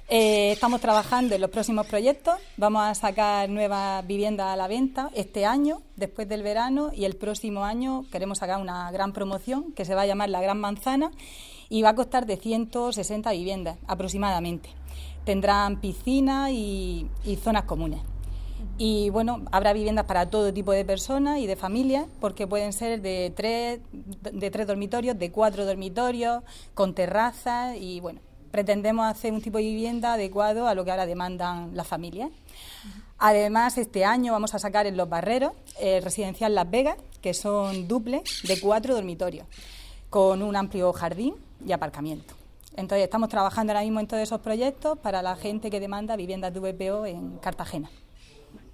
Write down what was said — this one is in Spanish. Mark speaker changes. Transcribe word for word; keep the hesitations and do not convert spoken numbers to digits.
Speaker 1: Eh, estamos trabajando en los próximos proyectos. Vamos a sacar nuevas viviendas a la venta este año, después del verano, y el próximo año queremos sacar una gran promoción que se va a llamar La Gran Manzana y va a costar de ciento sesenta viviendas aproximadamente. Tendrán piscina y, y zonas comunes. Y bueno, habrá viviendas para todo tipo de personas y de familias, porque pueden ser de tres, de tres dormitorios, de cuatro dormitorios, con terrazas y bueno, pretendemos hacer un tipo de vivienda adecuado a lo que ahora demandan las familias. Además, este año vamos a sacar en Los Barreros el residencial Las Vegas, que son dúplex de cuatro dormitorios, con un amplio jardín y aparcamiento. Entonces, estamos trabajando ahora mismo en todos esos proyectos para la gente que demanda viviendas de V P O en Cartagena.